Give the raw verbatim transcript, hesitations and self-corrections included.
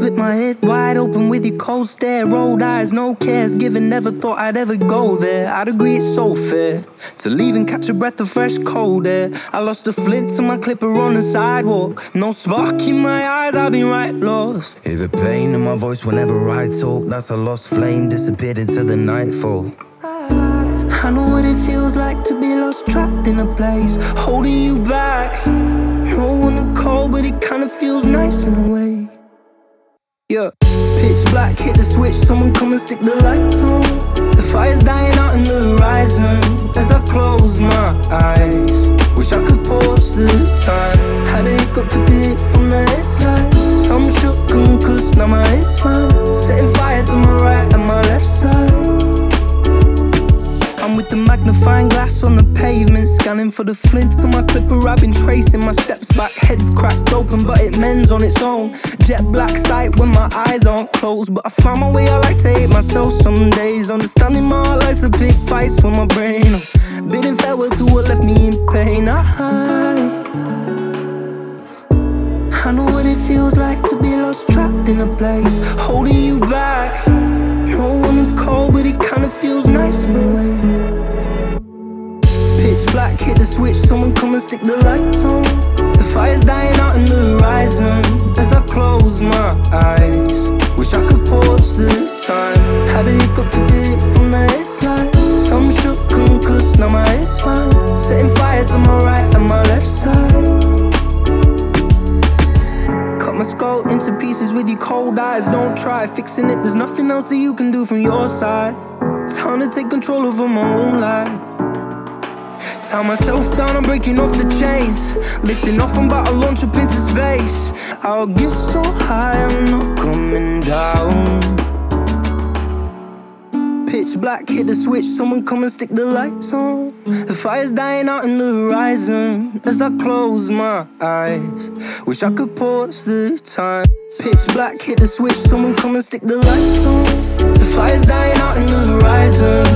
split my head wide open with your cold stare. Rolled eyes, no cares given, never thought I'd ever go there. I'd agree it's so fair to leave and catch a breath of fresh cold air. I lost the flint to my clipper on the sidewalk. No spark in my eyes, I've been right lost. Hear the pain in my voice whenever I talk. That's a lost flame, disappeared into the nightfall. I know what it feels like to be lost, trapped in a place, holding you back. No one to call, but it kinda feels nice in a way. Yeah, pitch black, hit the switch, someone come and stick the lights on. The fire's dying out in the horizon as I close my eyes. Wish I could pause the time. Had a hiccup, took a hit from the headlights. I'm shook and cussed, now my head's fine. Setting fire to my right and my left side. I'm with the magnifying glass on the pavement, scanning for the flints on my clipper. I've been tracing my steps back, head's cracked open, but it mends on its own. Jet black sight when my eyes aren't closed, but I found my way. I like to hate myself some days. Understanding my heart likes to pick fights with my brain. I'm bidding farewell to what left me in pain. I, I know what it feels like to be lost, trapped in a place, holding you back. No one to call, but it kinda feels nice in a way. Pitch black, hit the switch, someone come and stick the lights on. The fire's dying out in the horizon as I close my eyes. Wish I could pause the time. Had a hiccup to get from the headlights. I'm shook and cussed, now my head's fine. Setting fire to my right and my left side. My skull into pieces with your cold eyes. Don't try fixing it, there's nothing else that you can do from your side. Time to take control over my own life. Tie myself down, I'm breaking off the chains. Lifting off, I'm about to launch up into space. I'll get so high, I'm not coming down. Pitch black, hit the switch, someone come and stick the lights on. The fire's dying out in the horizon as I close my eyes. Wish I could pause the time. Pitch black, hit the switch, someone come and stick the lights on. The fire's dying out in the horizon